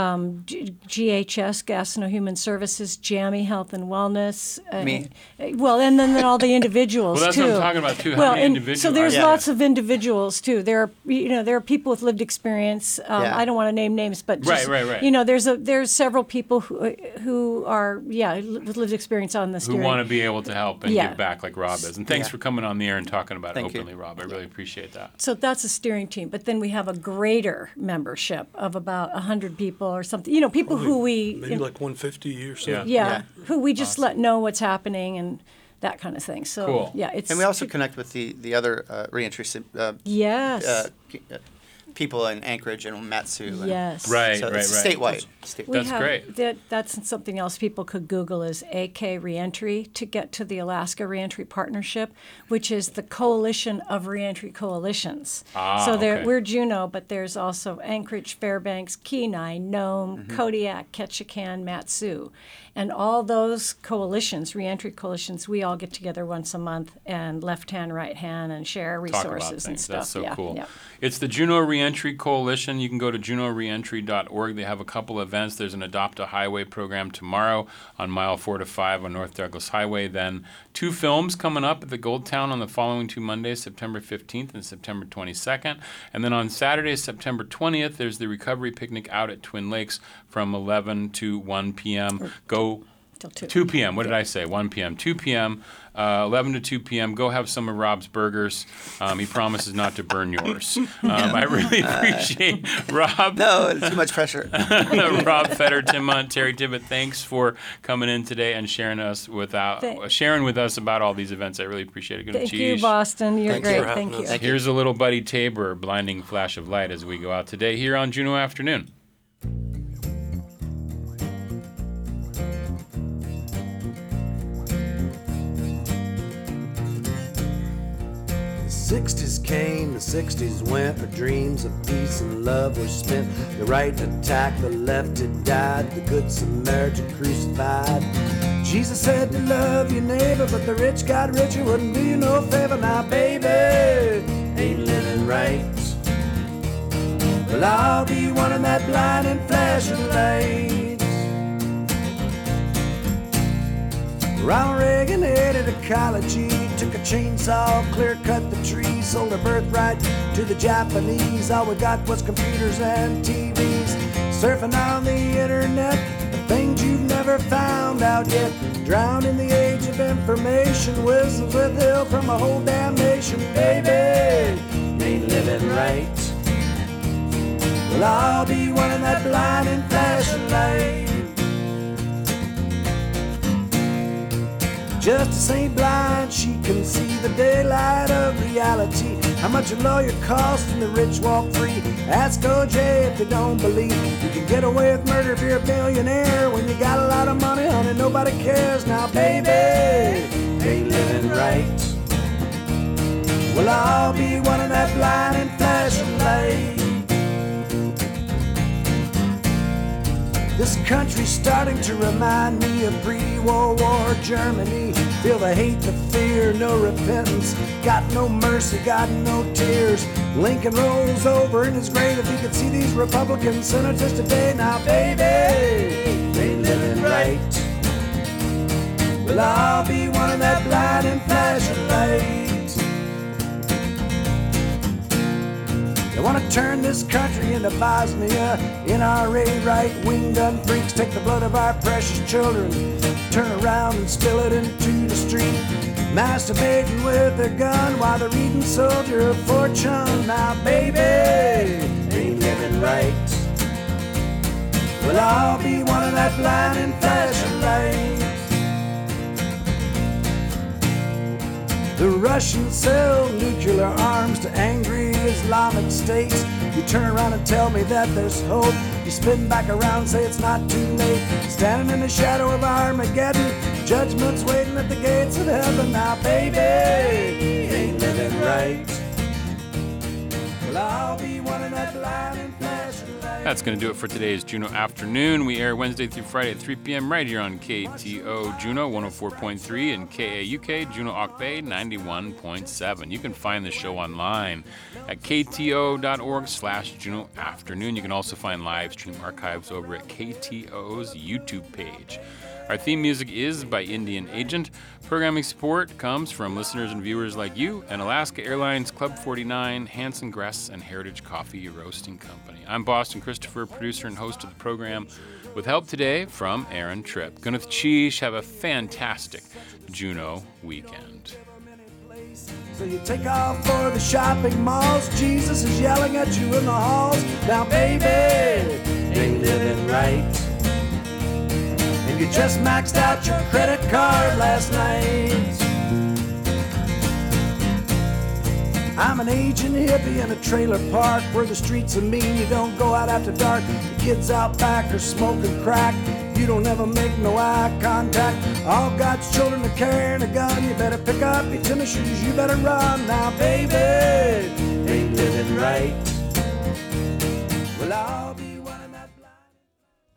GHS, Gatineau Human Services, JAMI Health and Wellness. Me. Well, and then all the individuals, well, that's too. what I'm talking about, too. Well, how many individuals so there's are there? lots of individuals, too. There are people with lived experience. I don't want to name names, but just, right. There's several people who are with lived experience on the steering. Who want to be able to help and give back like Rob is. And thanks for coming on the air and talking about it openly, Rob. I really appreciate that. So that's a steering team. But then we have a greater membership of about 100 people or something. People who we... Maybe like 150 or so. Yeah, who we just let know what's happening and that kind of thing. So, cool. Yeah, it's... And we also connect with the other reentry... people in Anchorage and Matsu. Yes. Right, so right, it's right. statewide. That's great. That's something else people could Google is AK Reentry to get to the Alaska Reentry Partnership, which is the coalition of reentry coalitions. So okay. we're Juneau, but there's also Anchorage, Fairbanks, Kenai, Nome, Kodiak, Ketchikan, Matsu. And all those coalitions, reentry coalitions, we all get together once a month and left hand, right hand, and share resources and stuff. That's so cool. Yeah. It's the Juneau Reentry Coalition. You can go to juneaureentry.org. They have a couple events. There's an Adopt a Highway program tomorrow on mile 4 to 5 on North Douglas Highway. Then 2 films coming up at the Gold Town on the following 2 Mondays, September 15th and September 22nd. And then on Saturday, September 20th, there's the Recovery Picnic out at Twin Lakes from 11 to 1 p.m. Go till 2 p.m. What did I say? 1 p.m. 2 p.m. 11 to 2 p.m. Go have some of Rob's burgers. He promises not to burn yours. I really appreciate Rob. No, it's too much pressure. Rob Fetter, Tim Munt, Terry Tibbett, thanks for coming in today and sharing with us about all these events. I really appreciate it. Thank you, Boston. You're great. Thank you. Here's a little Buddy Tabor, Blinding Flash of Light, as we go out today here on Juneau Afternoon. The 60s came, the 60s went, our dreams of peace and love were spent. The right attacked, the left had died, the good Samaritan crucified. Jesus said to love your neighbor, but the rich got richer, wouldn't do you no favor. Now baby, ain't living right. Well, I'll be one of that blinding flashing lights. Ronald Reagan headed to college, he took a chainsaw, clear-cut the tree, sold a birthright to the Japanese. All we got was computers and TVs, surfing on the internet, the things you've never found out yet. Drowned in the age of information, whistles with help from a whole damn nation. Baby, ain't living right. Well, I'll be one of that blinding flashing light. Justice ain't blind, she can see the daylight of reality. How much a lawyer costs and the rich walk free. Ask OJ if they don't believe you can get away with murder if you're a billionaire. When you got a lot of money, honey, nobody cares. Now baby, ain't living right. Well, I'll be one of that blinding flashing light. This country's starting to remind me of pre-World War Germany. Feel the hate, the fear, no repentance. Got no mercy, got no tears. Lincoln rolls over in his grave if he could see these Republican senators today. Now baby, ain't living right. Well, I'll be one of that blinding flashing light. They want to turn this country into Bosnia. NRA right-wing gun freaks take the blood of our precious children, turn around and spill it into the street. Masturbating with their gun while they're reading Soldier of Fortune. Now baby, ain't living right. Well, I'll be one of that blinding flashing light. The Russians sell nuclear arms to angry Islamic states. You turn around and tell me that there's hope. You spin back around and say it's not too late. Standing in the shadow of Armageddon, judgment's waiting at the gates of heaven. Now baby, ain't living right. Well, I'll be one of that blinding flashing light. That's going to do it for today's Juneau Afternoon. We air Wednesday through Friday at 3 p.m. right here on KTO Juneau 104.3 and KAUK Juneau Auk Bay 91.7. You can find the show online at kto.org/Juneau Afternoon. You can also find live stream archives over at KTO's YouTube page. Our theme music is by Indian Agent. Programming support comes from listeners and viewers like you and Alaska Airlines, Club 49, Hanson Gress, and Heritage Coffee Roasting Company. I'm Boston Christopher, producer and host of the program, with help today from Aaron Tripp. Gunneth Cheesh, have a fantastic Juneau weekend. So you take off for the shopping malls. Jesus is yelling at you in the halls. Now baby, ain't living right. And you just maxed out your credit card last night. I'm an aging hippie in a trailer park where the streets are mean. You don't go out after dark. The kids out back are smoking crack. You don't ever make no eye contact. All God's children are carrying a gun. You better pick up your tennis shoes. You better run now, baby. Ain't living right.